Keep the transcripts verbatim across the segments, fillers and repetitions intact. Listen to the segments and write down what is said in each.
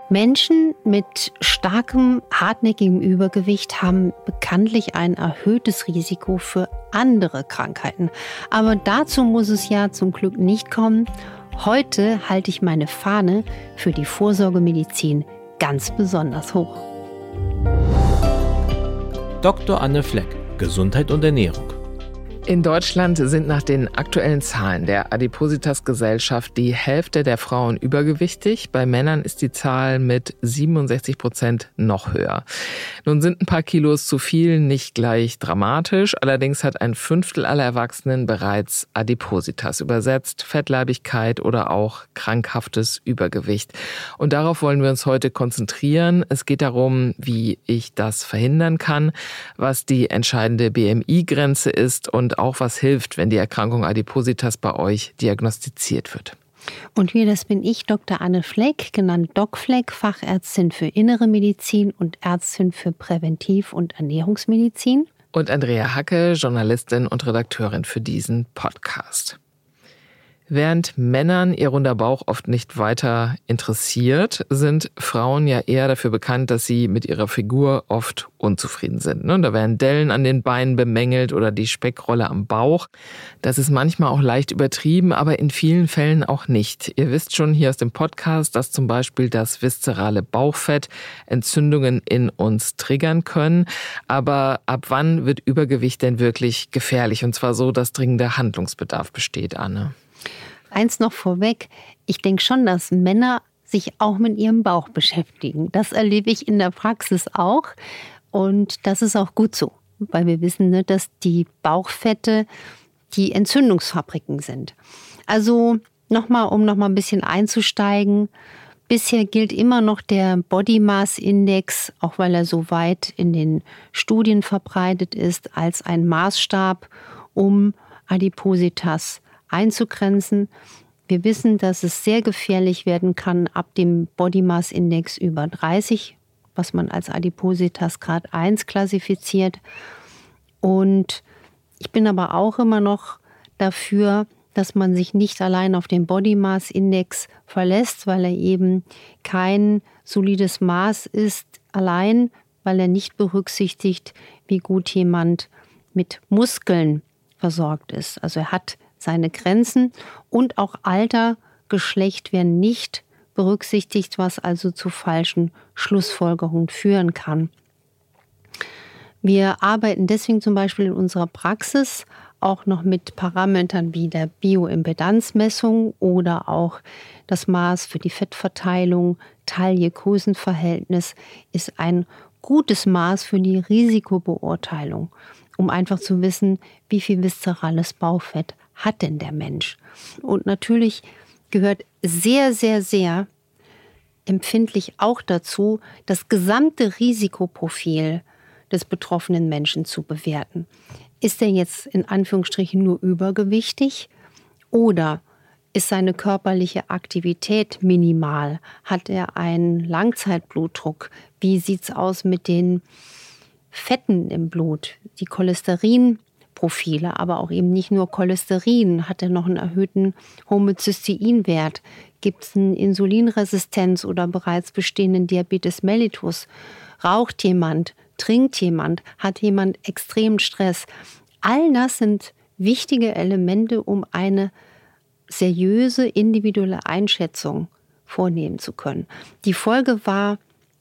Menschen mit starkem, hartnäckigem Übergewicht haben bekanntlich ein erhöhtes Risiko für andere Krankheiten. Aber dazu muss es ja zum Glück nicht kommen. Heute halte ich meine Fahne für die Vorsorgemedizin ganz besonders hoch. Doktor Anne Fleck, Gesundheit und Ernährung. In Deutschland sind nach den aktuellen Zahlen der Adipositas-Gesellschaft die Hälfte der Frauen übergewichtig. Bei Männern ist die Zahl mit siebenundsechzig Prozent noch höher. Nun sind ein paar Kilos zu viel nicht gleich dramatisch. Allerdings hat ein Fünftel aller Erwachsenen bereits Adipositas, übersetzt Fettleibigkeit oder auch krankhaftes Übergewicht. Und darauf wollen wir uns heute konzentrieren. Es geht darum, wie ich das verhindern kann, was die entscheidende B M I-Grenze ist und auch was hilft, wenn die Erkrankung Adipositas bei euch diagnostiziert wird. Und wir, das bin ich, Doktor Anne Fleck, genannt Doc Fleck, Fachärztin für Innere Medizin und Ärztin für Präventiv- und Ernährungsmedizin. Und Andrea Hacke, Journalistin und Redakteurin für diesen Podcast. Während Männern ihr runder Bauch oft nicht weiter interessiert, sind Frauen ja eher dafür bekannt, dass sie mit ihrer Figur oft unzufrieden sind. Da werden Dellen an den Beinen bemängelt oder die Speckrolle am Bauch. Das ist manchmal auch leicht übertrieben, aber in vielen Fällen auch nicht. Ihr wisst schon hier aus dem Podcast, dass zum Beispiel das viszerale Bauchfett Entzündungen in uns triggern können. Aber ab wann wird Übergewicht denn wirklich gefährlich? Und zwar so, dass dringender Handlungsbedarf besteht, Anne. Eins noch vorweg, ich denke schon, dass Männer sich auch mit ihrem Bauch beschäftigen. Das erlebe ich in der Praxis auch und das ist auch gut so, weil wir wissen, ne, dass die Bauchfette die Entzündungsfabriken sind. Also nochmal, um nochmal ein bisschen einzusteigen, bisher gilt immer noch der Body Mass Index, auch weil er so weit in den Studien verbreitet ist, als ein Maßstab, um Adipositas einzugrenzen. Wir wissen, dass es sehr gefährlich werden kann ab dem Body Mass Index über dreißig, was man als Adipositas Grad eins klassifiziert. Und ich bin aber auch immer noch dafür, dass man sich nicht allein auf den Body Mass Index verlässt, weil er eben kein solides Maß ist, allein, weil er nicht berücksichtigt, wie gut jemand mit Muskeln versorgt ist. Also er hat seine Grenzen und auch Alter, Geschlecht werden nicht berücksichtigt, was also zu falschen Schlussfolgerungen führen kann. Wir arbeiten deswegen zum Beispiel in unserer Praxis auch noch mit Parametern wie der Bioimpedanzmessung oder auch das Maß für die Fettverteilung, Taille-Größenverhältnis ist ein gutes Maß für die Risikobeurteilung, um einfach zu wissen, wie viel viszerales Bauchfett hat denn der Mensch. Und natürlich gehört sehr, sehr, sehr empfindlich auch dazu, das gesamte Risikoprofil des betroffenen Menschen zu bewerten. Ist er jetzt in Anführungsstrichen nur übergewichtig oder ist seine körperliche Aktivität minimal? Hat er einen Langzeitblutdruck? Wie sieht es aus mit den Fetten im Blut? Die Cholesterinprofile, aber auch eben nicht nur Cholesterin. Hat er noch einen erhöhten Homozysteinwert? Gibt es eine Insulinresistenz oder bereits bestehenden Diabetes mellitus? Raucht jemand? Trinkt jemand? Hat jemand extremen Stress? All das sind wichtige Elemente, um eine seriöse individuelle Einschätzung vornehmen zu können. Die Folge war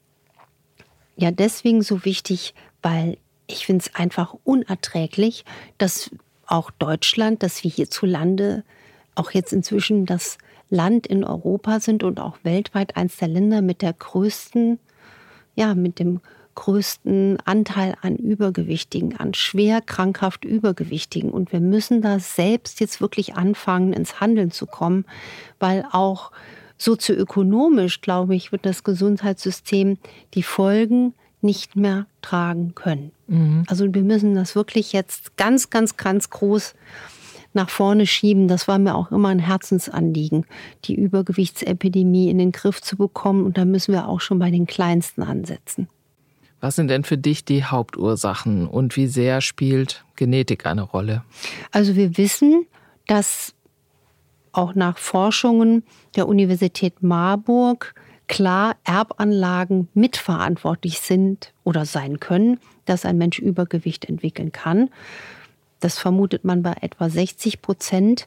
ja deswegen so wichtig, weil ich finde es einfach unerträglich, dass auch Deutschland, dass wir hierzulande auch jetzt inzwischen das Land in Europa sind und auch weltweit eins der Länder mit der größten, ja, mit dem größten Anteil an Übergewichtigen, an schwer krankhaft Übergewichtigen. Und wir müssen da selbst jetzt wirklich anfangen, ins Handeln zu kommen, weil auch sozioökonomisch, glaube ich, wird das Gesundheitssystem die Folgen nicht mehr tragen können. Mhm. Also wir müssen das wirklich jetzt ganz, ganz, ganz groß nach vorne schieben. Das war mir auch immer ein Herzensanliegen, die Übergewichtsepidemie in den Griff zu bekommen. Und da müssen wir auch schon bei den Kleinsten ansetzen. Was sind denn für dich die Hauptursachen und wie sehr spielt Genetik eine Rolle? Also wir wissen, dass auch nach Forschungen der Universität Marburg klar Erbanlagen mitverantwortlich sind oder sein können, dass ein Mensch Übergewicht entwickeln kann. Das vermutet man bei etwa sechzig Prozent.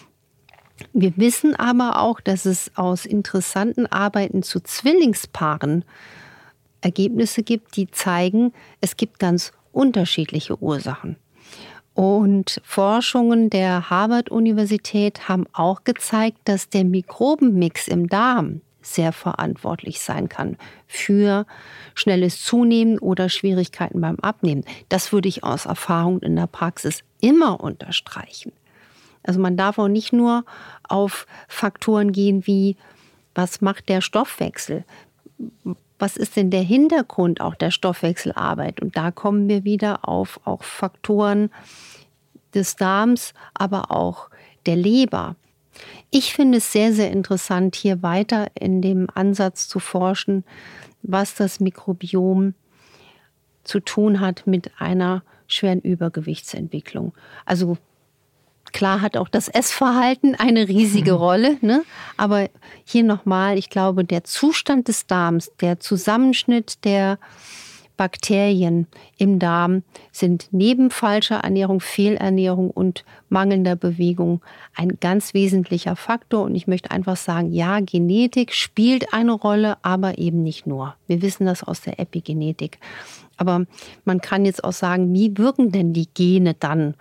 Wir wissen aber auch, dass es aus interessanten Arbeiten zu Zwillingspaaren Ergebnisse gibt, die zeigen, es gibt ganz unterschiedliche Ursachen. Und Forschungen der Harvard-Universität haben auch gezeigt, dass der Mikrobenmix im Darm sehr verantwortlich sein kann für schnelles Zunehmen oder Schwierigkeiten beim Abnehmen. Das würde ich aus Erfahrung in der Praxis immer unterstreichen. Also man darf auch nicht nur auf Faktoren gehen wie, was macht der Stoffwechsel? Was ist denn der Hintergrund auch der Stoffwechselarbeit? Und da kommen wir wieder auf auch Faktoren des Darms, aber auch der Leber. Ich finde es sehr, sehr interessant, hier weiter in dem Ansatz zu forschen, was das Mikrobiom zu tun hat mit einer schweren Übergewichtsentwicklung. Also klar hat auch das Essverhalten eine riesige Rolle, ne? Aber hier nochmal, ich glaube, der Zustand des Darms, der Zusammenschnitt der Bakterien im Darm sind neben falscher Ernährung, Fehlernährung und mangelnder Bewegung ein ganz wesentlicher Faktor. Und ich möchte einfach sagen, ja, Genetik spielt eine Rolle, aber eben nicht nur. Wir wissen das aus der Epigenetik. Aber man kann jetzt auch sagen, wie wirken denn die Gene dann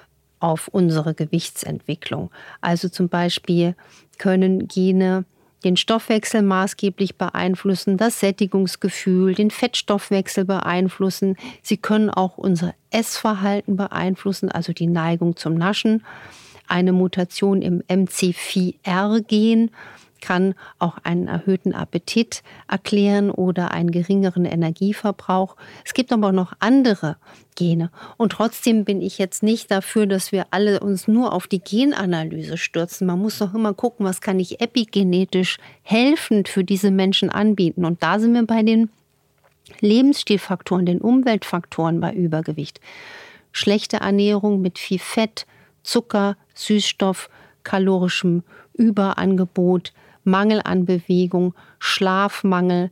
auf unsere Gewichtsentwicklung? Also zum Beispiel können Gene den Stoffwechsel maßgeblich beeinflussen, das Sättigungsgefühl, den Fettstoffwechsel beeinflussen. Sie können auch unser Essverhalten beeinflussen, also die Neigung zum Naschen. Eine Mutation im M C vier R-Gen kann auch einen erhöhten Appetit erklären oder einen geringeren Energieverbrauch. Es gibt aber auch noch andere Gene. Und trotzdem bin ich jetzt nicht dafür, dass wir alle uns nur auf die Genanalyse stürzen. Man muss doch immer gucken, was kann ich epigenetisch helfend für diese Menschen anbieten. Und da sind wir bei den Lebensstilfaktoren, den Umweltfaktoren bei Übergewicht. Schlechte Ernährung mit viel Fett, Zucker, Süßstoff, kalorischem Überangebot, Mangel an Bewegung, Schlafmangel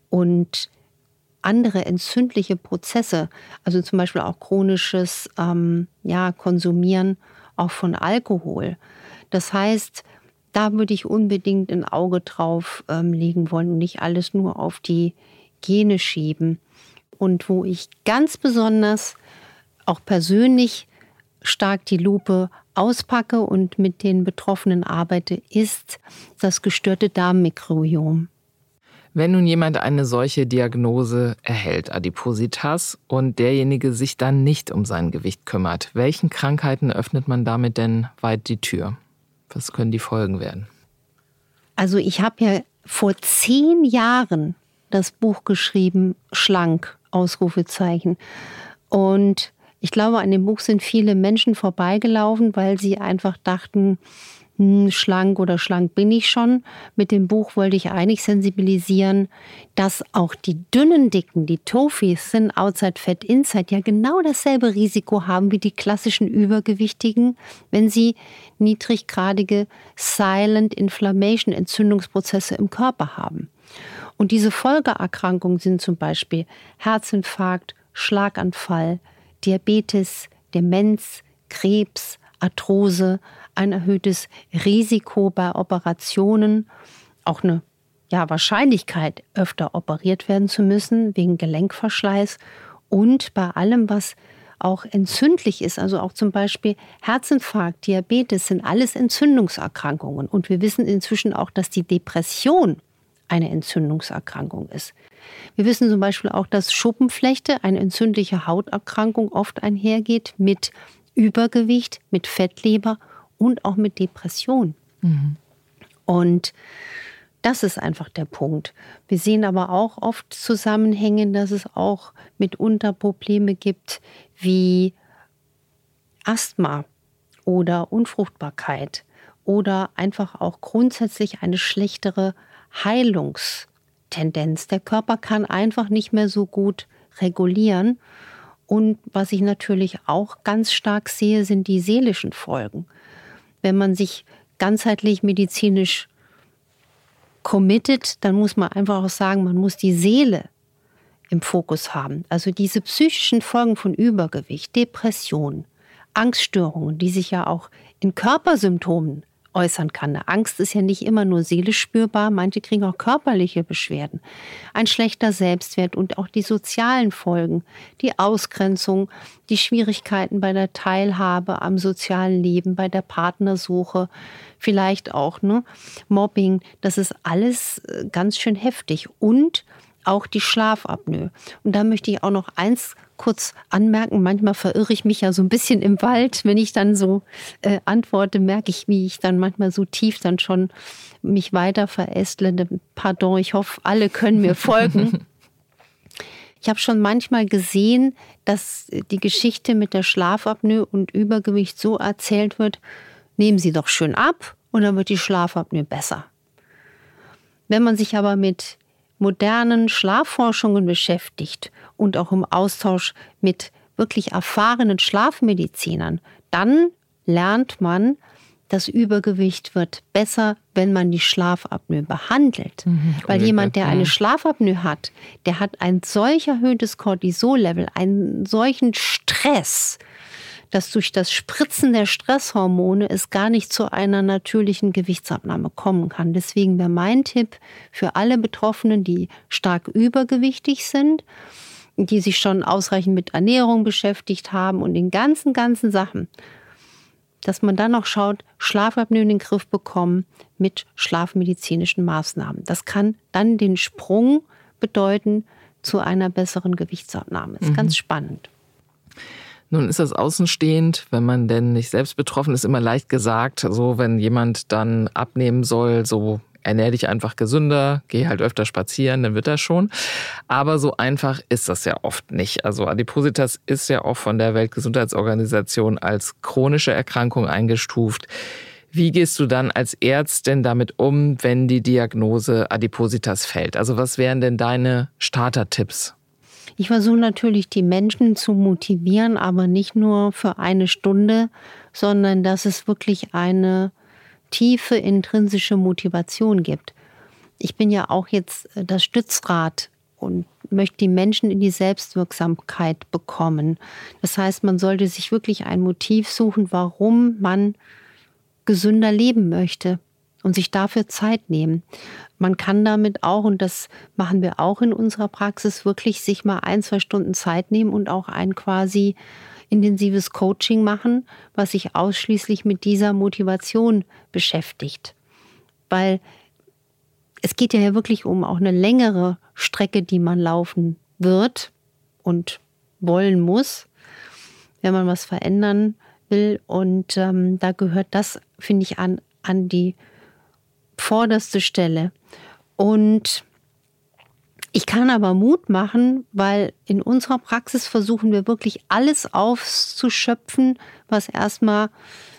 und andere entzündliche Prozesse, also zum Beispiel auch chronisches ähm, ja, Konsumieren auch von Alkohol. Das heißt, da würde ich unbedingt ein Auge drauf ähm, legen wollen und nicht alles nur auf die Gene schieben. Und wo ich ganz besonders auch persönlich stark die Lupe auspacke und mit den Betroffenen arbeite, ist das gestörte Darmmikrobiom. Wenn nun jemand eine solche Diagnose erhält, Adipositas, und derjenige sich dann nicht um sein Gewicht kümmert, welchen Krankheiten öffnet man damit denn weit die Tür? Was können die Folgen werden? Also ich habe ja vor zehn Jahren das Buch geschrieben, Schlank, Ausrufezeichen. Und ich glaube, an dem Buch sind viele Menschen vorbeigelaufen, weil sie einfach dachten, hm, schlank oder schlank bin ich schon. Mit dem Buch wollte ich eigentlich sensibilisieren, dass auch die dünnen Dicken, die Tofis, sind Outside Fat Inside, ja genau dasselbe Risiko haben wie die klassischen Übergewichtigen, wenn sie niedriggradige Silent Inflammation, Entzündungsprozesse im Körper haben. Und diese Folgeerkrankungen sind zum Beispiel Herzinfarkt, Schlaganfall, Diabetes, Demenz, Krebs, Arthrose, ein erhöhtes Risiko bei Operationen, auch eine ja, Wahrscheinlichkeit, öfter operiert werden zu müssen wegen Gelenkverschleiß und bei allem, was auch entzündlich ist, also auch zum Beispiel Herzinfarkt, Diabetes, sind alles Entzündungserkrankungen. Und wir wissen inzwischen auch, dass die Depression eine Entzündungserkrankung ist. Wir wissen zum Beispiel auch, dass Schuppenflechte, eine entzündliche Hauterkrankung, oft einhergeht mit Übergewicht, mit Fettleber und auch mit Depression. Mhm. Und das ist einfach der Punkt. Wir sehen aber auch oft Zusammenhänge, dass es auch mitunter Probleme gibt wie Asthma oder Unfruchtbarkeit oder einfach auch grundsätzlich eine schlechtere Heilungstendenz. Der Körper kann einfach nicht mehr so gut regulieren. Und was ich natürlich auch ganz stark sehe, sind die seelischen Folgen. Wenn man sich ganzheitlich medizinisch committed, dann muss man einfach auch sagen, man muss die Seele im Fokus haben. Also diese psychischen Folgen von Übergewicht, Depression, Angststörungen, die sich ja auch in Körpersymptomen äußern kann. Eine Angst ist ja nicht immer nur seelisch spürbar, manche kriegen auch körperliche Beschwerden. Ein schlechter Selbstwert und auch die sozialen Folgen, die Ausgrenzung, die Schwierigkeiten bei der Teilhabe am sozialen Leben, bei der Partnersuche, vielleicht auch ne, Mobbing, das ist alles ganz schön heftig. Und auch die Schlafapnoe. Und da möchte ich auch noch eins kurz anmerken. Manchmal verirre ich mich ja so ein bisschen im Wald. Wenn ich dann so äh, antworte, merke ich, wie ich dann manchmal so tief dann schon mich weiter verästle. Pardon, ich hoffe, alle können mir folgen. Ich habe schon manchmal gesehen, dass die Geschichte mit der Schlafapnoe und Übergewicht so erzählt wird, nehmen Sie doch schön ab und dann wird die Schlafapnoe besser. Wenn man sich aber mit modernen Schlafforschungen beschäftigt und auch im Austausch mit wirklich erfahrenen Schlafmedizinern, dann lernt man, das Übergewicht wird besser, wenn man die Schlafapnoe behandelt. Mhm, Weil jemand, der eine Schlafapnoe hat, der hat ein solch erhöhtes Cortisol-Level, einen solchen Stress, dass durch das Spritzen der Stresshormone es gar nicht zu einer natürlichen Gewichtsabnahme kommen kann. Deswegen wäre mein Tipp für alle Betroffenen, die stark übergewichtig sind, die sich schon ausreichend mit Ernährung beschäftigt haben und den ganzen, ganzen Sachen, dass man dann noch schaut, Schlafapnoe in den Griff bekommen mit schlafmedizinischen Maßnahmen. Das kann dann den Sprung bedeuten zu einer besseren Gewichtsabnahme. Das ist mhm. ganz spannend. Nun ist das außenstehend, wenn man denn nicht selbst betroffen ist, immer leicht gesagt, so wenn jemand dann abnehmen soll, so ernähr dich einfach gesünder, geh halt öfter spazieren, dann wird das schon. Aber so einfach ist das ja oft nicht. Also Adipositas ist ja auch von der Weltgesundheitsorganisation als chronische Erkrankung eingestuft. Wie gehst du dann als Ärztin damit um, wenn die Diagnose Adipositas fällt? Also was wären denn deine Startertipps? Ich versuche natürlich, die Menschen zu motivieren, aber nicht nur für eine Stunde, sondern dass es wirklich eine tiefe intrinsische Motivation gibt. Ich bin ja auch jetzt das Stützrad und möchte die Menschen in die Selbstwirksamkeit bekommen. Das heißt, man sollte sich wirklich ein Motiv suchen, warum man gesünder leben möchte und sich dafür Zeit nehmen. Man kann damit auch, und das machen wir auch in unserer Praxis, wirklich sich mal ein, zwei Stunden Zeit nehmen und auch ein quasi intensives Coaching machen, was sich ausschließlich mit dieser Motivation beschäftigt. Weil es geht ja wirklich um auch eine längere Strecke, die man laufen wird und wollen muss, wenn man was verändern will. Und ähm, da gehört das, finde ich, an, an die vorderste Stelle. Und ich kann aber Mut machen, weil in unserer Praxis versuchen wir wirklich alles aufzuschöpfen, was erstmal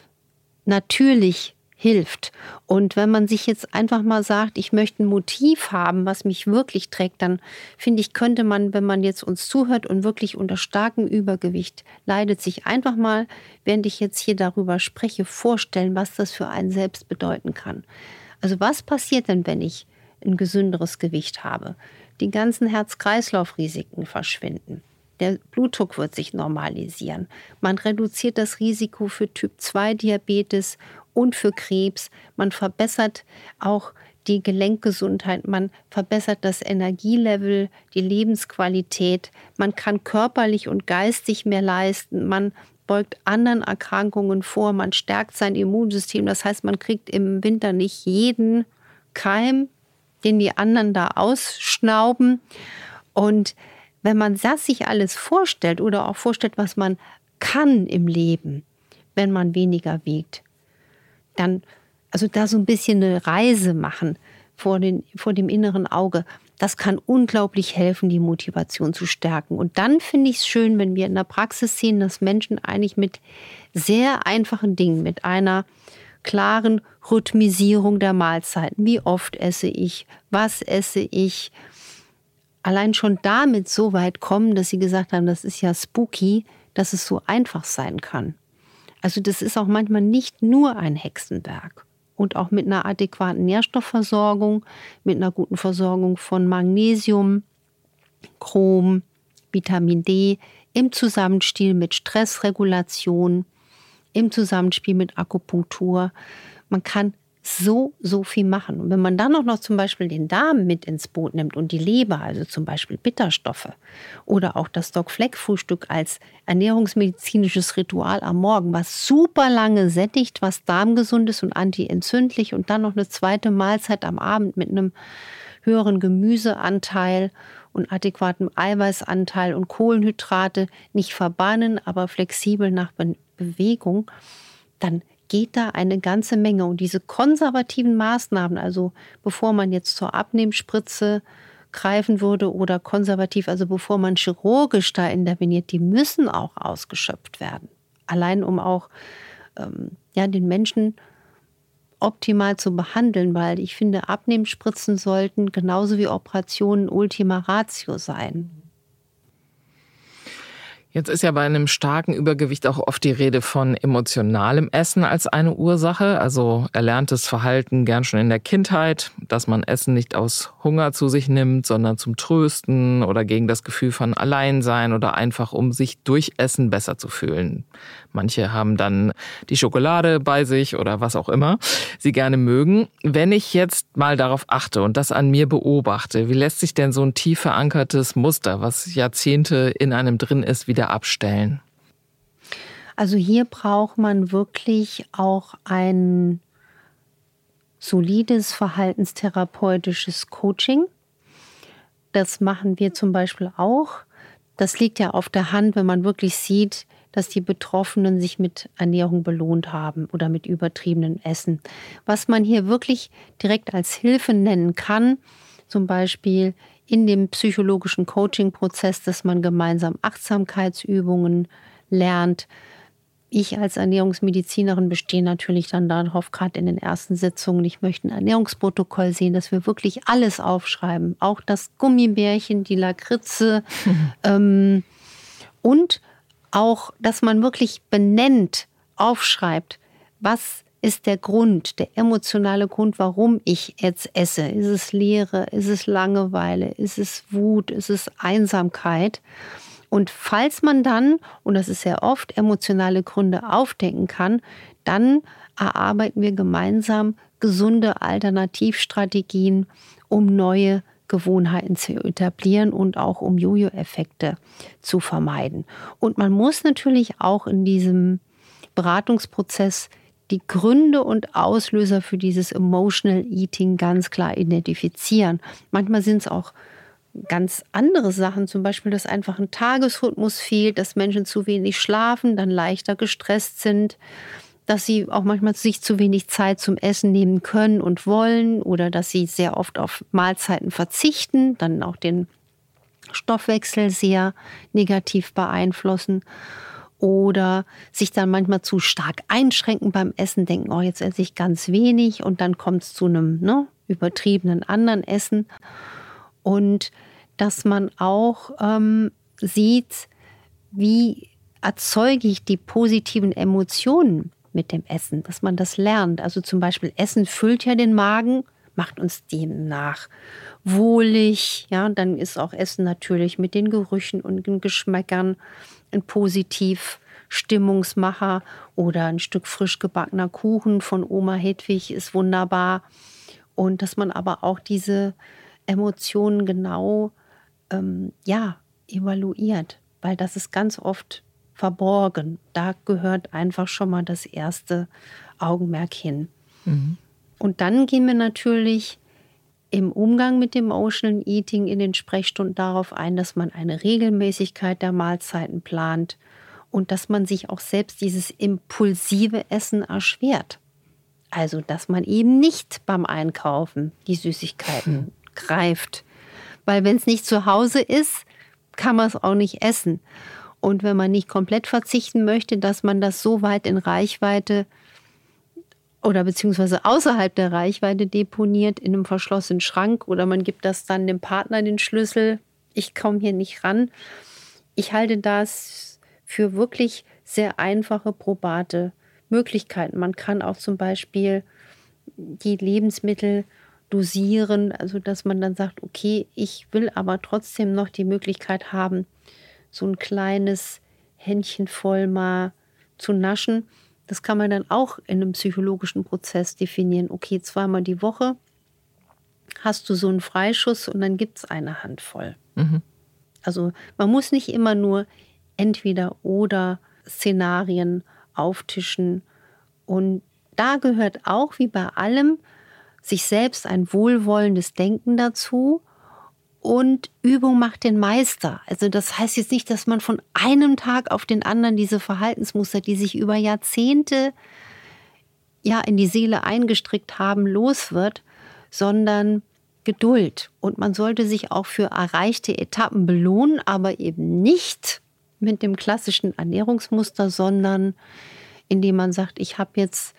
natürlich hilft. Und wenn man sich jetzt einfach mal sagt, ich möchte ein Motiv haben, was mich wirklich trägt, dann finde ich, könnte man, wenn man jetzt uns zuhört und wirklich unter starkem Übergewicht leidet, sich einfach mal, während ich jetzt hier darüber spreche, vorstellen, was das für einen selbst bedeuten kann. Also was passiert denn, wenn ich ein gesünderes Gewicht habe? Die ganzen Herz-Kreislauf-Risiken verschwinden. Der Blutdruck wird sich normalisieren. Man reduziert das Risiko für Typ zwei Diabetes und für Krebs. Man verbessert auch die Gelenkgesundheit. Man verbessert das Energielevel, die Lebensqualität. Man kann körperlich und geistig mehr leisten. Man beugt anderen Erkrankungen vor. Man stärkt sein Immunsystem. Das heißt, man kriegt im Winter nicht jeden Keim, den die anderen da ausschnauben. Und wenn man das sich alles vorstellt oder auch vorstellt, was man kann im Leben, wenn man weniger wiegt, dann also da so ein bisschen eine Reise machen vor, den, vor dem inneren Auge, das kann unglaublich helfen, die Motivation zu stärken. Und dann finde ich es schön, wenn wir in der Praxis sehen, dass Menschen eigentlich mit sehr einfachen Dingen, mit einer klaren Rhythmisierung der Mahlzeiten, wie oft esse ich, was esse ich, allein schon damit so weit kommen, dass sie gesagt haben, das ist ja spooky, dass es so einfach sein kann. Also das ist auch manchmal nicht nur ein Hexenwerk. und auch mit einer adäquaten Nährstoffversorgung, mit einer guten Versorgung von Magnesium, Chrom, Vitamin D, im Zusammenspiel mit Stressregulation, im Zusammenspiel mit Akupunktur. Man kann so, so viel machen. Und wenn man dann auch noch zum Beispiel den Darm mit ins Boot nimmt und die Leber, also zum Beispiel Bitterstoffe oder auch das Doc-Fleck-Frühstück als ernährungsmedizinisches Ritual am Morgen, was super lange sättigt, was darmgesund ist und antientzündlich und dann noch eine zweite Mahlzeit am Abend mit einem höheren Gemüseanteil und adäquatem Eiweißanteil und Kohlenhydrate nicht verbannen, aber flexibel nach Be- Bewegung, dann geht da eine ganze Menge. Und diese konservativen Maßnahmen, also bevor man jetzt zur Abnehmspritze greifen würde oder konservativ, also bevor man chirurgisch da interveniert, die müssen auch ausgeschöpft werden. Allein um auch ähm, ja, den Menschen optimal zu behandeln, weil ich finde, Abnehmspritzen sollten genauso wie Operationen Ultima Ratio sein. Jetzt ist ja bei einem starken Übergewicht auch oft die Rede von emotionalem Essen als eine Ursache, also erlerntes Verhalten gern schon in der Kindheit, dass man Essen nicht aus Hunger zu sich nimmt, sondern zum Trösten oder gegen das Gefühl von Alleinsein oder einfach um sich durch Essen besser zu fühlen. Manche haben dann die Schokolade bei sich oder was auch immer sie gerne mögen. Wenn ich jetzt mal darauf achte und das an mir beobachte, wie lässt sich denn so ein tief verankertes Muster, was Jahrzehnte in einem drin ist, wieder abstellen? Also hier braucht man wirklich auch ein solides verhaltenstherapeutisches Coaching. Das machen wir zum Beispiel auch. Das liegt ja auf der Hand, wenn man wirklich sieht, dass die Betroffenen sich mit Ernährung belohnt haben oder mit übertriebenem Essen. Was man hier wirklich direkt als Hilfe nennen kann, zum Beispiel in dem psychologischen Coaching-Prozess, dass man gemeinsam Achtsamkeitsübungen lernt. Ich als Ernährungsmedizinerin bestehe natürlich dann darauf, gerade in den ersten Sitzungen, ich möchte ein Ernährungsprotokoll sehen, dass wir wirklich alles aufschreiben. Auch das Gummibärchen, die Lakritze ähm, und auch, dass man wirklich benennt, aufschreibt, was ist der Grund, der emotionale Grund, warum ich jetzt esse. Ist es Leere, ist es Langeweile, ist es Wut, ist es Einsamkeit? Und falls man dann, und das ist sehr oft, emotionale Gründe aufdecken kann, dann erarbeiten wir gemeinsam gesunde Alternativstrategien, um neue Gewohnheiten zu etablieren und auch um Jojo-Effekte zu vermeiden. Und man muss natürlich auch in diesem Beratungsprozess die Gründe und Auslöser für dieses Emotional Eating ganz klar identifizieren. Manchmal sind es auch ganz andere Sachen, zum Beispiel, dass einfach ein Tagesrhythmus fehlt, dass Menschen zu wenig schlafen, dann leichter gestresst sind, dass sie auch manchmal sich zu wenig Zeit zum Essen nehmen können und wollen oder dass sie sehr oft auf Mahlzeiten verzichten, dann auch den Stoffwechsel sehr negativ beeinflussen oder sich dann manchmal zu stark einschränken beim Essen, denken, oh, jetzt esse ich ganz wenig und dann kommt es zu einem ne, übertriebenen anderen Essen. Und dass man auch ähm, sieht, wie erzeuge ich die positiven Emotionen mit dem Essen, dass man das lernt. Also zum Beispiel Essen füllt ja den Magen, macht uns demnach wohlig. Ja, und dann ist auch Essen natürlich mit den Gerüchen und den Geschmäckern ein positiv Stimmungsmacher oder ein Stück frisch gebackener Kuchen von Oma Hedwig ist wunderbar. Und dass man aber auch diese Emotionen genau ähm, ja, evaluiert, weil das ist ganz oft verborgen. Da gehört einfach schon mal das erste Augenmerk hin. Mhm. Und dann gehen wir natürlich im Umgang mit dem Emotional Eating in den Sprechstunden darauf ein, dass man eine Regelmäßigkeit der Mahlzeiten plant und dass man sich auch selbst dieses impulsive Essen erschwert. Also, dass man eben nicht beim Einkaufen die Süßigkeiten mhm. greift. Weil wenn es nicht zu Hause ist, kann man es auch nicht essen. Und wenn man nicht komplett verzichten möchte, dass man das so weit in Reichweite oder beziehungsweise außerhalb der Reichweite deponiert in einem verschlossenen Schrank oder man gibt das dann dem Partner den Schlüssel, ich komme hier nicht ran. Ich halte das für wirklich sehr einfache, probate Möglichkeiten. Man kann auch zum Beispiel die Lebensmittel dosieren, also dass man dann sagt, okay, ich will aber trotzdem noch die Möglichkeit haben, so ein kleines Händchen voll mal zu naschen. Das kann man dann auch in einem psychologischen Prozess definieren. Okay, zweimal die Woche hast du so einen Freischuss und dann gibt es eine Handvoll. Mhm. Also man muss nicht immer nur entweder oder Szenarien auftischen. Und da gehört auch wie bei allem sich selbst ein wohlwollendes Denken dazu. Und Übung macht den Meister. Also das heißt jetzt nicht, dass man von einem Tag auf den anderen diese Verhaltensmuster, die sich über Jahrzehnte ja in die Seele eingestrickt haben, los wird, sondern Geduld. Und man sollte sich auch für erreichte Etappen belohnen, aber eben nicht mit dem klassischen Ernährungsmuster, sondern indem man sagt, ich habe jetzt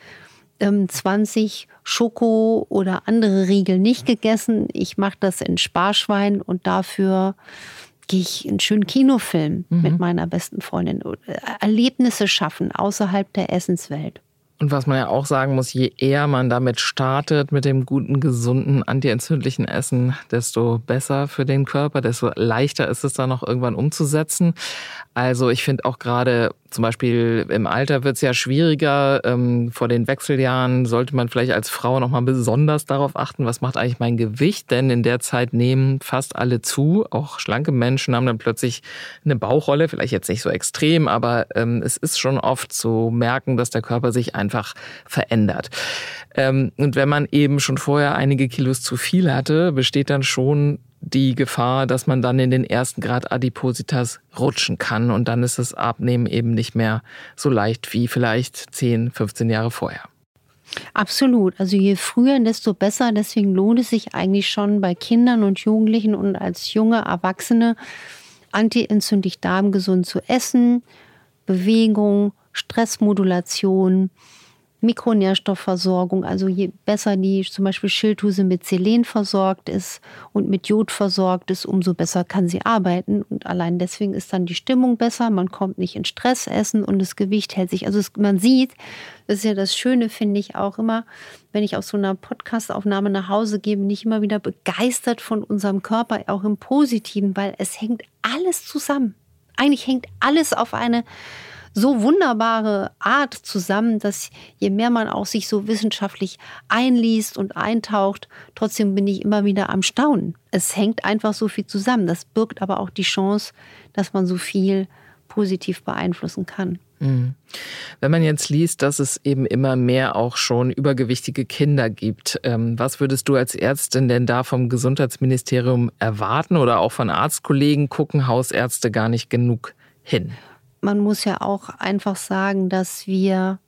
zwanzig Schoko oder andere Riegel nicht gegessen. Ich mache das in Sparschwein und dafür gehe ich einen schönen Kinofilm mhm. mit meiner besten Freundin. Erlebnisse schaffen außerhalb der Essenswelt. Und was man ja auch sagen muss, je eher man damit startet, mit dem guten, gesunden, antientzündlichen Essen, desto besser für den Körper, desto leichter ist es dann noch irgendwann umzusetzen. Also ich finde auch gerade zum Beispiel im Alter wird es ja schwieriger. Ähm, vor den Wechseljahren sollte man vielleicht als Frau nochmal besonders darauf achten, was macht eigentlich mein Gewicht? Denn in der Zeit nehmen fast alle zu. Auch schlanke Menschen haben dann plötzlich eine Bauchrolle, vielleicht jetzt nicht so extrem, aber ähm, es ist schon oft zu merken, dass der Körper sich einfach verändert. Ähm, und wenn man eben schon vorher einige Kilos zu viel hatte, besteht dann schon die Gefahr, dass man dann in den ersten Grad Adipositas rutschen kann. Und dann ist das Abnehmen eben nicht mehr so leicht wie vielleicht zehn, fünfzehn Jahre vorher. Absolut. Also je früher, desto besser. Deswegen lohnt es sich eigentlich schon bei Kindern und Jugendlichen und als junge Erwachsene antientzündlich darmgesund zu essen. Bewegung, Stressmodulation, Mikronährstoffversorgung, also je besser die zum Beispiel Schilddrüse mit Selen versorgt ist und mit Jod versorgt ist, umso besser kann sie arbeiten. Und allein deswegen ist dann die Stimmung besser, man kommt nicht in Stressessen und das Gewicht hält sich. Also es, man sieht, das ist ja das Schöne, finde ich auch immer, wenn ich aus so einer Podcast-Aufnahme nach Hause gehe, bin ich immer wieder begeistert von unserem Körper, auch im Positiven, weil es hängt alles zusammen. Eigentlich hängt alles auf eine so wunderbare Art zusammen, dass je mehr man auch sich so wissenschaftlich einliest und eintaucht, trotzdem bin ich immer wieder am Staunen. Es hängt einfach so viel zusammen. Das birgt aber auch die Chance, dass man so viel positiv beeinflussen kann. Wenn man jetzt liest, dass es eben immer mehr auch schon übergewichtige Kinder gibt, was würdest du als Ärztin denn da vom Gesundheitsministerium erwarten oder auch von Arztkollegen? Gucken Hausärzte gar nicht genug hin? Man muss ja auch einfach sagen, dass wir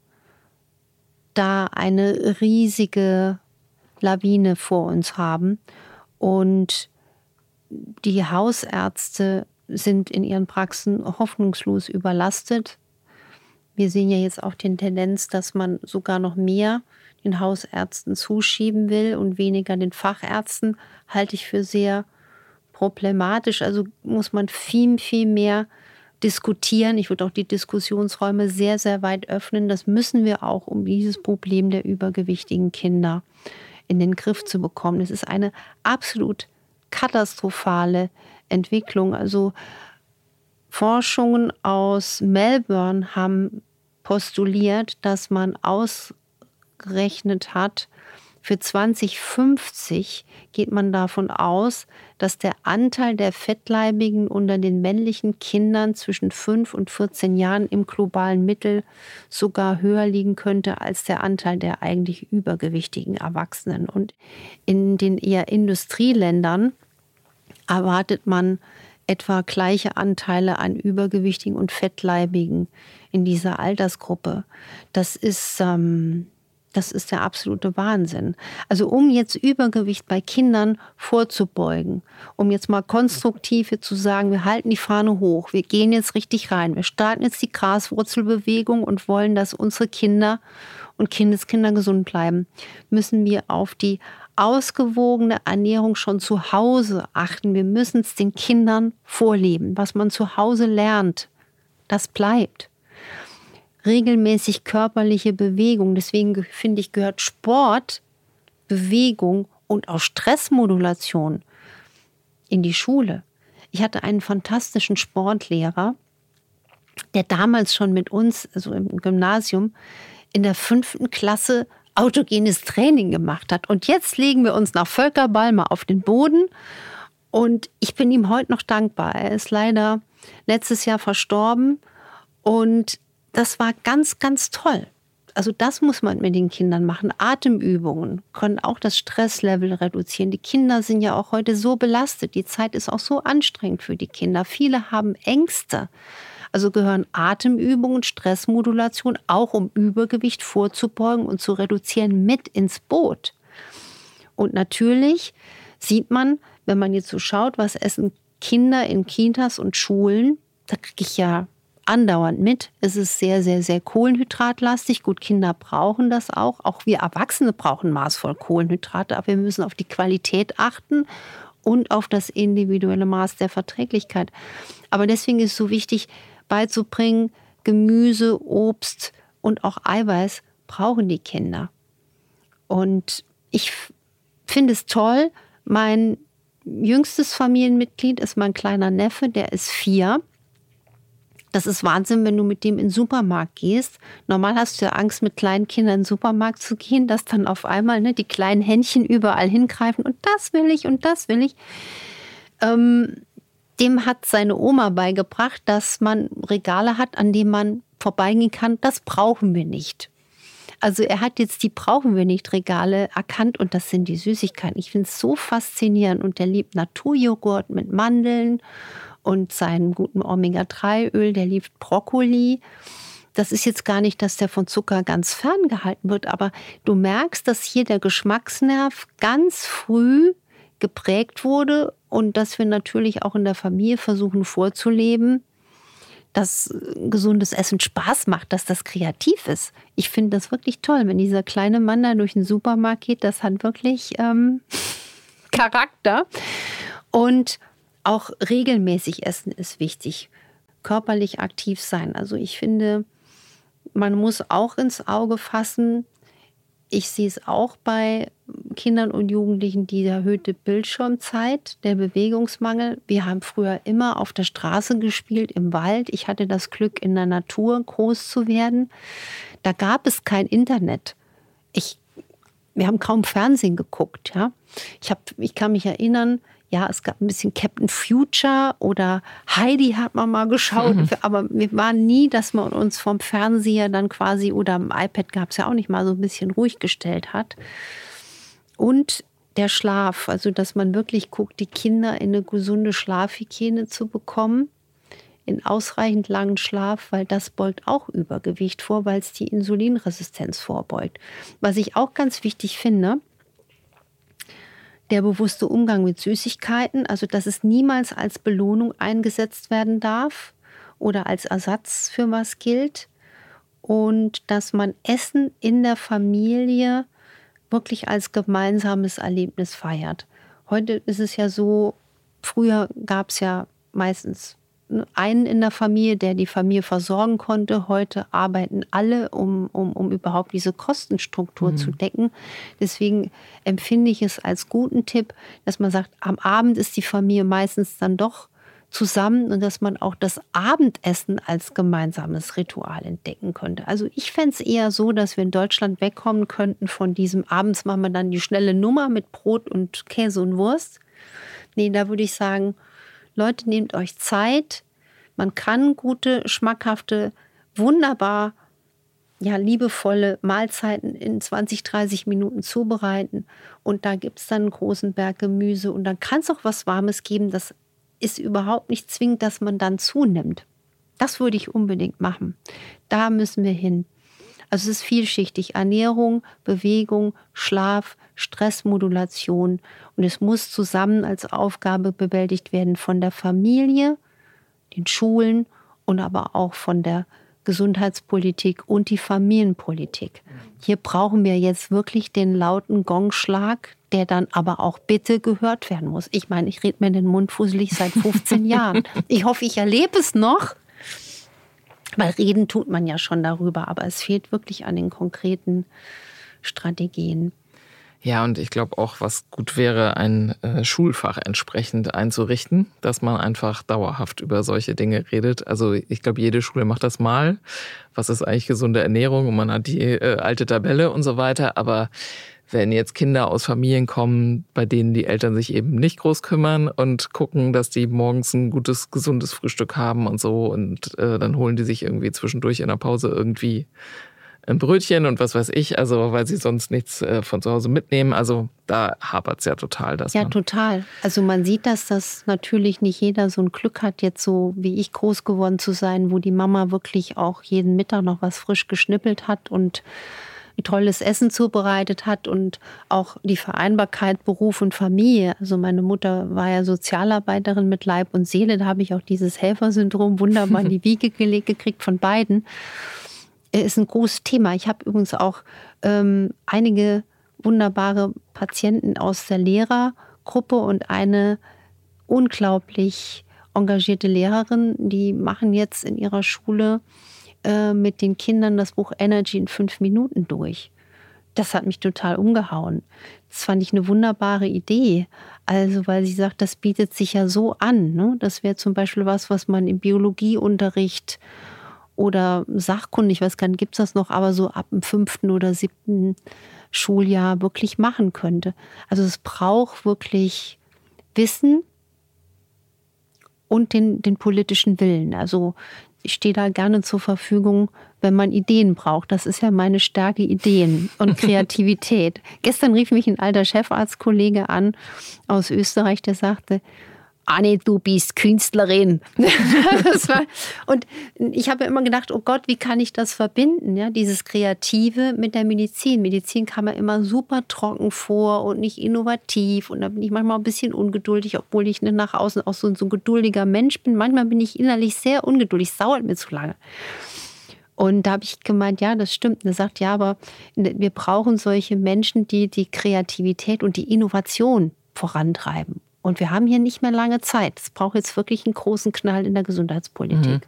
da eine riesige Lawine vor uns haben. Und die Hausärzte sind in ihren Praxen hoffnungslos überlastet. Wir sehen ja jetzt auch die Tendenz, dass man sogar noch mehr den Hausärzten zuschieben will und weniger den Fachärzten. Halte ich für sehr problematisch. Also muss man viel, viel mehr diskutieren. Ich würde auch die Diskussionsräume sehr, sehr weit öffnen. Das müssen wir auch, um dieses Problem der übergewichtigen Kinder in den Griff zu bekommen. Es ist eine absolut katastrophale Entwicklung. Also Forschungen aus Melbourne haben postuliert, dass man ausgerechnet hat, für zwanzig fünfzig geht man davon aus, dass der Anteil der Fettleibigen unter den männlichen Kindern zwischen fünf und vierzehn Jahren im globalen Mittel sogar höher liegen könnte als der Anteil der eigentlich übergewichtigen Erwachsenen. Und in den eher Industrieländern erwartet man etwa gleiche Anteile an Übergewichtigen und Fettleibigen in dieser Altersgruppe. Das ist ähm, Das ist der absolute Wahnsinn. Also um jetzt Übergewicht bei Kindern vorzubeugen, um jetzt mal konstruktiv zu sagen, wir halten die Fahne hoch, wir gehen jetzt richtig rein, wir starten jetzt die Graswurzelbewegung und wollen, dass unsere Kinder und Kindeskinder gesund bleiben, müssen wir auf die ausgewogene Ernährung schon zu Hause achten. Wir müssen es den Kindern vorleben. Was man zu Hause lernt, das bleibt. Regelmäßig körperliche Bewegung. Deswegen finde ich, gehört Sport Bewegung und auch Stressmodulation in die Schule. Ich hatte einen fantastischen Sportlehrer, der damals schon mit uns, also im Gymnasium, in der fünften Klasse autogenes Training gemacht hat. Und jetzt legen wir uns nach Völkerball mal auf den Boden. Und ich bin ihm heute noch dankbar. Er ist leider letztes Jahr verstorben. Und das war ganz, ganz toll. Also das muss man mit den Kindern machen. Atemübungen können auch das Stresslevel reduzieren. Die Kinder sind ja auch heute so belastet. Die Zeit ist auch so anstrengend für die Kinder. Viele haben Ängste. Also gehören Atemübungen, Stressmodulation, auch um Übergewicht vorzubeugen und zu reduzieren, mit ins Boot. Und natürlich sieht man, wenn man jetzt so schaut, was essen Kinder in Kitas und Schulen, da kriege ich ja andauernd mit. Es ist sehr, sehr, sehr kohlenhydratlastig. Gut, Kinder brauchen das auch. Auch wir Erwachsene brauchen maßvoll Kohlenhydrate, aber wir müssen auf die Qualität achten und auf das individuelle Maß der Verträglichkeit. Aber deswegen ist es so wichtig, beizubringen, Gemüse, Obst und auch Eiweiß brauchen die Kinder. Und ich finde es toll, mein jüngstes Familienmitglied ist mein kleiner Neffe, der ist vier. Das ist Wahnsinn, wenn du mit dem in den Supermarkt gehst. Normal hast du ja Angst, mit kleinen Kindern in den Supermarkt zu gehen, dass dann auf einmal ne, die kleinen Händchen überall hingreifen und das will ich und das will ich. Ähm, dem hat seine Oma beigebracht, dass man Regale hat, an denen man vorbeigehen kann. Das brauchen wir nicht. Also er hat jetzt die brauchen wir nicht Regale erkannt und das sind die Süßigkeiten. Ich finde es so faszinierend und der liebt Naturjoghurt mit Mandeln und seinen guten Omega drei Öl, der liebt Brokkoli. Das ist jetzt gar nicht, dass der von Zucker ganz ferngehalten wird, aber du merkst, dass hier der Geschmacksnerv ganz früh geprägt wurde und dass wir natürlich auch in der Familie versuchen vorzuleben, dass gesundes Essen Spaß macht, dass das kreativ ist. Ich finde das wirklich toll, wenn dieser kleine Mann da durch den Supermarkt geht, das hat wirklich ähm, Charakter. Und auch regelmäßig essen ist wichtig. Körperlich aktiv sein. Also ich finde, man muss auch ins Auge fassen. Ich sehe es auch bei Kindern und Jugendlichen, die erhöhte Bildschirmzeit, der Bewegungsmangel. Wir haben früher immer auf der Straße gespielt, im Wald. Ich hatte das Glück, in der Natur groß zu werden. Da gab es kein Internet. Ich, wir haben kaum Fernsehen geguckt. Ja? Ich, hab, ich kann mich erinnern, ja, es gab ein bisschen Captain Future oder Heidi hat man mal geschaut. Mhm. Aber wir waren nie, dass man uns vom Fernseher dann quasi oder am iPad gab es ja auch nicht mal so ein bisschen ruhig gestellt hat. Und der Schlaf, also dass man wirklich guckt, die Kinder in eine gesunde Schlafhygiene zu bekommen, in ausreichend langen Schlaf, weil das beugt auch Übergewicht vor, weil es die Insulinresistenz vorbeugt. Was ich auch ganz wichtig finde, der bewusste Umgang mit Süßigkeiten, also dass es niemals als Belohnung eingesetzt werden darf oder als Ersatz für was gilt und dass man Essen in der Familie wirklich als gemeinsames Erlebnis feiert. Heute ist es ja so, früher gab es ja meistens einen in der Familie, der die Familie versorgen konnte. Heute arbeiten alle, um, um, um überhaupt diese Kostenstruktur mhm. zu decken. Deswegen empfinde ich es als guten Tipp, dass man sagt, am Abend ist die Familie meistens dann doch zusammen und dass man auch das Abendessen als gemeinsames Ritual entdecken könnte. Also ich fände es eher so, dass wir in Deutschland wegkommen könnten von diesem abends machen wir dann die schnelle Nummer mit Brot und Käse und Wurst. Nee, da würde ich sagen, Leute, nehmt euch Zeit. Man kann gute, schmackhafte, wunderbar, ja, liebevolle Mahlzeiten in zwanzig, dreißig Minuten zubereiten. Und da gibt es dann einen großen Berg Gemüse. Und dann kann es auch was Warmes geben. Das ist überhaupt nicht zwingend, dass man dann zunimmt. Das würde ich unbedingt machen. Da müssen wir hin. Also es ist vielschichtig. Ernährung, Bewegung, Schlaf, Stressmodulation. Und es muss zusammen als Aufgabe bewältigt werden von der Familie, den Schulen und aber auch von der Gesundheitspolitik und die Familienpolitik. Hier brauchen wir jetzt wirklich den lauten Gongschlag, der dann aber auch bitte gehört werden muss. Ich meine, ich rede mir den Mund fusselig seit fünfzehn Jahren. Ich hoffe, ich erlebe es noch. Weil reden tut man ja schon darüber, aber es fehlt wirklich an den konkreten Strategien. Ja, und ich glaube auch, was gut wäre, ein äh, Schulfach entsprechend einzurichten, dass man einfach dauerhaft über solche Dinge redet. Also ich glaube, jede Schule macht das mal. Was ist eigentlich gesunde Ernährung? Und man hat die äh, alte Tabelle und so weiter. Aber wenn jetzt Kinder aus Familien kommen, bei denen die Eltern sich eben nicht groß kümmern und gucken, dass die morgens ein gutes, gesundes Frühstück haben und so, und äh, dann holen die sich irgendwie zwischendurch in der Pause irgendwie ein Brötchen und was weiß ich, also weil sie sonst nichts äh, von zu Hause mitnehmen. Also da hapert es ja total. Dass ja, man total. Also man sieht, dass das natürlich nicht jeder so ein Glück hat, jetzt so wie ich groß geworden zu sein, wo die Mama wirklich auch jeden Mittag noch was frisch geschnippelt hat und tolles Essen zubereitet hat und auch die Vereinbarkeit Beruf und Familie. Also meine Mutter war ja Sozialarbeiterin mit Leib und Seele. Da habe ich auch dieses Helfersyndrom wunderbar in die Wiege gelegt gekriegt von beiden. Ist ein großes Thema. Ich habe übrigens auch ähm, einige wunderbare Patienten aus der Lehrergruppe und eine unglaublich engagierte Lehrerin, die machen jetzt in ihrer Schule äh, mit den Kindern das Buch Energy in fünf Minuten durch. Das hat mich total umgehauen. Das fand ich eine wunderbare Idee. Also, weil sie sagt, das bietet sich ja so an. Ne? Das wäre zum Beispiel was, was man im Biologieunterricht oder Sachkunde, ich weiß gar nicht, gibt es das noch, aber so ab dem fünften oder siebten Schuljahr wirklich machen könnte. Also es braucht wirklich Wissen und den, den politischen Willen. Also ich stehe da gerne zur Verfügung, wenn man Ideen braucht. Das ist ja meine Stärke, Ideen und Kreativität. Gestern rief mich ein alter Chefarztkollege an aus Österreich, der sagte, Anne, du bist Künstlerin. Das war, und ich habe immer gedacht, oh Gott, wie kann ich das verbinden? Ja, dieses Kreative mit der Medizin. Medizin kam mir immer super trocken vor und nicht innovativ. Und da bin ich manchmal ein bisschen ungeduldig, obwohl ich nach außen auch so ein so geduldiger Mensch bin. Manchmal bin ich innerlich sehr ungeduldig. Es dauert mir zu lange. Und da habe ich gemeint, ja, das stimmt. Und er sagt, ja, aber wir brauchen solche Menschen, die die Kreativität und die Innovation vorantreiben. Und wir haben hier nicht mehr lange Zeit. Es braucht jetzt wirklich einen großen Knall in der Gesundheitspolitik. Mhm.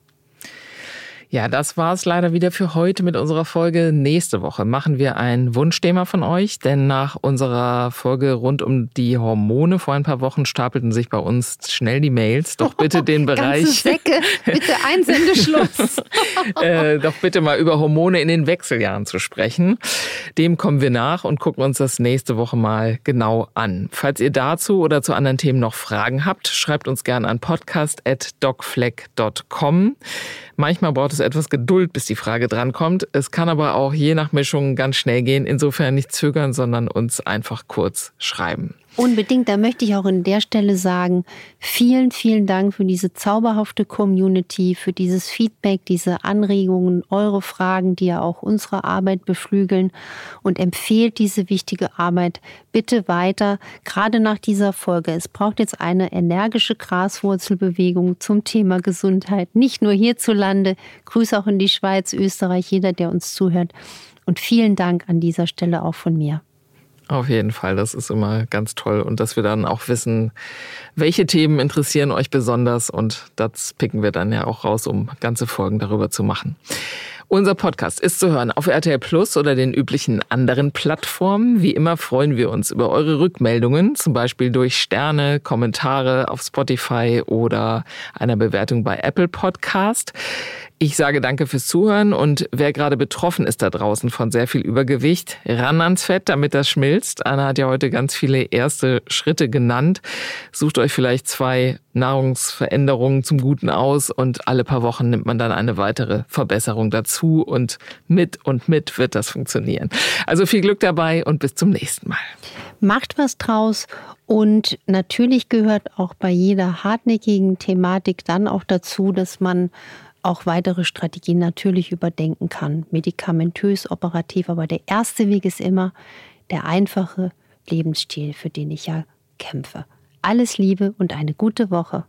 Ja, das war es leider wieder für heute mit unserer Folge. Nächste Woche machen wir ein Wunschthema von euch, denn nach unserer Folge rund um die Hormone vor ein paar Wochen stapelten sich bei uns schnell die Mails. Doch bitte den Bereich... Ganze Säcke, bitte Einsendeschluss. äh, doch bitte mal über Hormone in den Wechseljahren zu sprechen. Dem kommen wir nach und gucken uns das nächste Woche mal genau an. Falls ihr dazu oder zu anderen Themen noch Fragen habt, schreibt uns gerne an podcast at docfleck dot com. Manchmal braucht es etwas Geduld, bis die Frage drankommt. Es kann aber auch je nach Mischung ganz schnell gehen. Insofern nicht zögern, sondern uns einfach kurz schreiben. Unbedingt, da möchte ich auch an der Stelle sagen, vielen, vielen Dank für diese zauberhafte Community, für dieses Feedback, diese Anregungen, eure Fragen, die ja auch unsere Arbeit beflügeln, und empfehlt diese wichtige Arbeit bitte weiter, gerade nach dieser Folge. Es braucht jetzt eine energische Graswurzelbewegung zum Thema Gesundheit, nicht nur hierzulande. Grüße auch in die Schweiz, Österreich, jeder, der uns zuhört. Und vielen Dank an dieser Stelle auch von mir. Auf jeden Fall, das ist immer ganz toll. Und dass wir dann auch wissen, welche Themen interessieren euch besonders. Und das picken wir dann ja auch raus, um ganze Folgen darüber zu machen. Unser Podcast ist zu hören auf R T L Plus oder den üblichen anderen Plattformen. Wie immer freuen wir uns über eure Rückmeldungen, zum Beispiel durch Sterne, Kommentare auf Spotify oder einer Bewertung bei Apple Podcast. Ich sage danke fürs Zuhören, und wer gerade betroffen ist da draußen von sehr viel Übergewicht, ran ans Fett, damit das schmilzt. Anna hat ja heute ganz viele erste Schritte genannt. Sucht euch vielleicht zwei Nahrungsveränderungen zum Guten aus und alle paar Wochen nimmt man dann eine weitere Verbesserung dazu, und mit und mit wird das funktionieren. Also viel Glück dabei und bis zum nächsten Mal. Macht was draus, und natürlich gehört auch bei jeder hartnäckigen Thematik dann auch dazu, dass man auch weitere Strategien natürlich überdenken kann, medikamentös, operativ. Aber der erste Weg ist immer der einfache Lebensstil, für den ich ja kämpfe. Alles Liebe und eine gute Woche.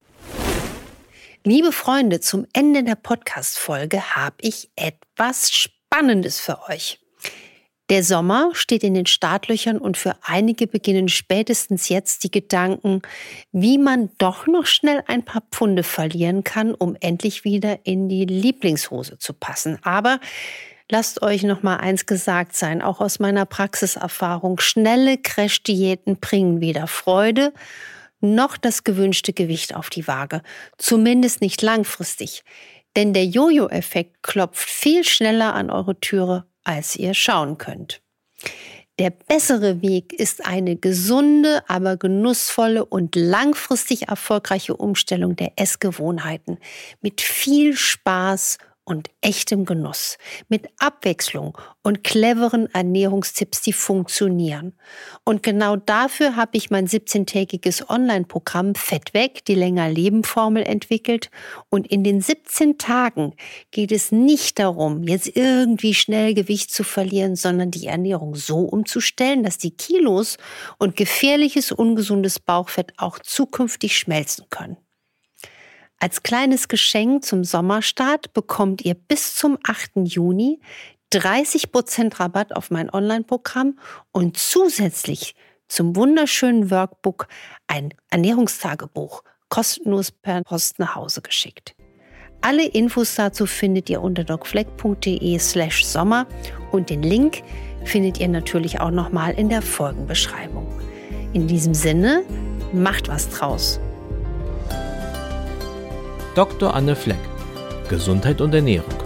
Liebe Freunde, zum Ende der Podcast-Folge habe ich etwas Spannendes für euch. Der Sommer steht in den Startlöchern, und für einige beginnen spätestens jetzt die Gedanken, wie man doch noch schnell ein paar Pfunde verlieren kann, um endlich wieder in die Lieblingshose zu passen. Aber Lasst euch noch mal eins gesagt sein, auch aus meiner Praxiserfahrung. Schnelle Crash-Diäten bringen weder Freude noch das gewünschte Gewicht auf die Waage. Zumindest nicht langfristig. Denn der Jojo-Effekt klopft viel schneller an eure Türe, als ihr schauen könnt. Der bessere Weg ist eine gesunde, aber genussvolle und langfristig erfolgreiche Umstellung der Essgewohnheiten mit viel Spaß und echtem Genuss, mit Abwechslung und cleveren Ernährungstipps, die funktionieren. Und genau dafür habe ich mein siebzehntägiges Online-Programm Fett weg, die Länger-Leben-Formel entwickelt. Und in den siebzehn Tagen geht es nicht darum, jetzt irgendwie schnell Gewicht zu verlieren, sondern die Ernährung so umzustellen, dass die Kilos und gefährliches, ungesundes Bauchfett auch zukünftig schmelzen können. Als kleines Geschenk zum Sommerstart bekommt ihr bis zum achten Juni dreißig Prozent Rabatt auf mein Online-Programm und zusätzlich zum wunderschönen Workbook ein Ernährungstagebuch kostenlos per Post nach Hause geschickt. Alle Infos dazu findet ihr unter docfleck.de slash Sommer und den Link findet ihr natürlich auch nochmal in der Folgenbeschreibung. In diesem Sinne, macht was draus! Doktor Anne Fleck. Gesundheit und Ernährung.